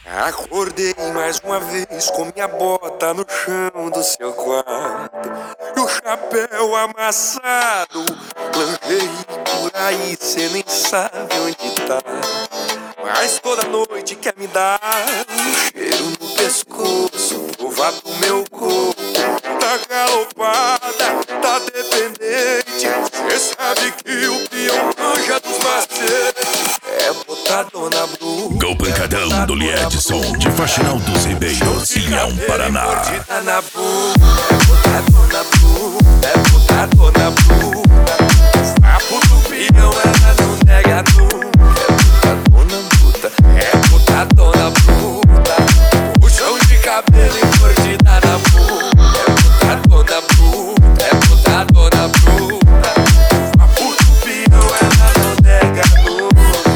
Acordei mais uma vez com minha bota no chão do seu quarto e o chapéu amassado. Planejei por aí, cê nem sabe onde tá, mas toda noite quer me dar um cheiro no pescoço, provar do meu corpo. Tá galopada, tá dependente, cê sabe que o peão manja dos macetes. É botadona Blue, Go Pancadão do Liedson, de Faxinal dos Ribeiros, Ilhão, Paraná. mordida na bunda, é botadona Blue, é botadona Blue. Papo do peão ela não nega nunca. É botadona bruta, é botadona bruta. Puxão de cabelo e mordida na bunda. É botadona bruta, é botadona bruta. Papo do peão ela não nega nunca.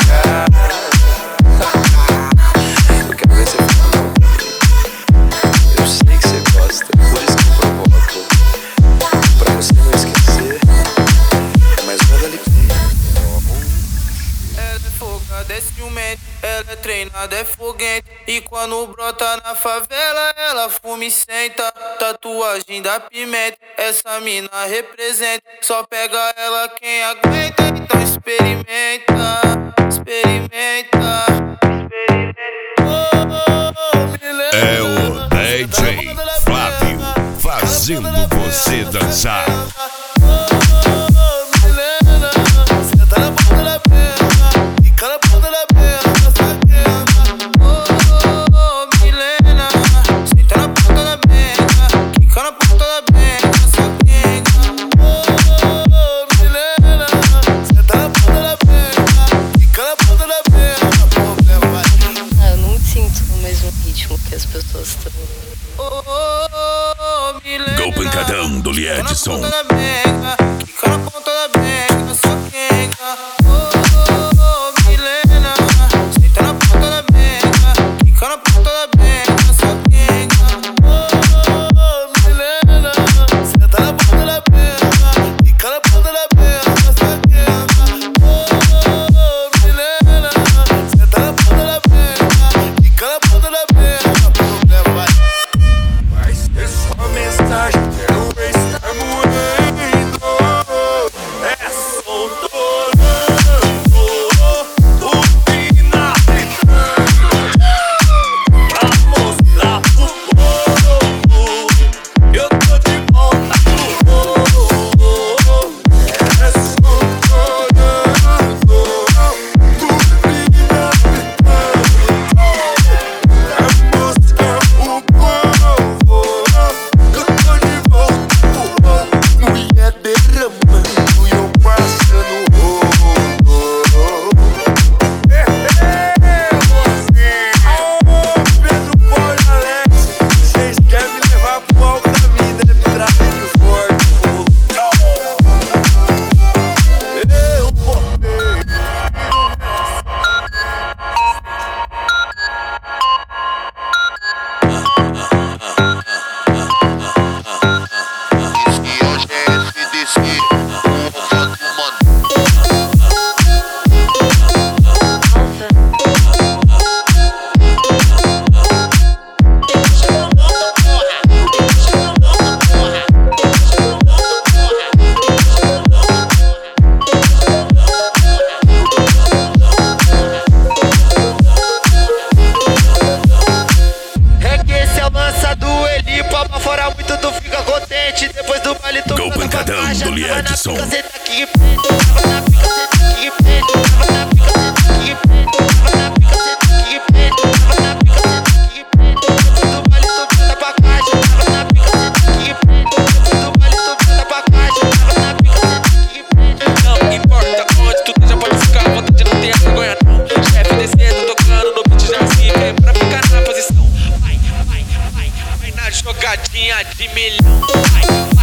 Eu quero ver você ficar mal comigo. Eu sei que você gosta, por isso que eu provoco. Pra você não esquecer, mas manda ali play. Ela é folgada, é ciumenta, ela é treinada, é foguente. E quando brota na favela, ela fuma e senta. Tatuagem da pimenta, essa mina representa. Só pega ela quem aguenta, então experimenta, experimenta. É o DJ Flávio, fazendo você dançar. Eu não sinto no mesmo ritmo que as pessoas estão. Go Pancadão do Liedson. Quica na ponta da benga, só quenga. Milena, senta na ponta da benga. Quica na ponta da benga, só quenga. Milena, senta na ponta da benga. Quica na ponta da benga, só quenga. Milena, senta na ponta da benga. Quica na ponta da benga. Problema vai. Vai ser só mensagem, quero ver se tá moendo. É soltando o final pra mostrar pro povo. Eu tô de volta pro povo. É soltando o final pra mostrar pro povo. Eu tô de volta pro povo. Mulher derramando e eu passando rolo. Você, Pedro, Paulo e Alex, vocês querem me levar pro alto da vida, me trazendo forte. Eu voltei. É que esse é o lança do Elipa, pra fora muito tu fica contente. Depois do baile tu Go Pancadão do Liedson. Cê tá aqui preto, tava na pica, cê tá aqui preto, tava na pica, cê tá aqui preto, tava na pica, cê tá aqui preto, tava na pica, cê tá aqui preto. Depois do baile tu volta pra caixa, tava na pica, cê tá aqui preto. Depois do baile tu volta pra caixa, tava na pica, cê tá aqui preto. Não importa onde tu já pode ficar, vontade não tem vergonha não. Chefe descendo, tocando no beat já assim, vem pra ficar na posição. Vai na jogadinha de milhão. Vai.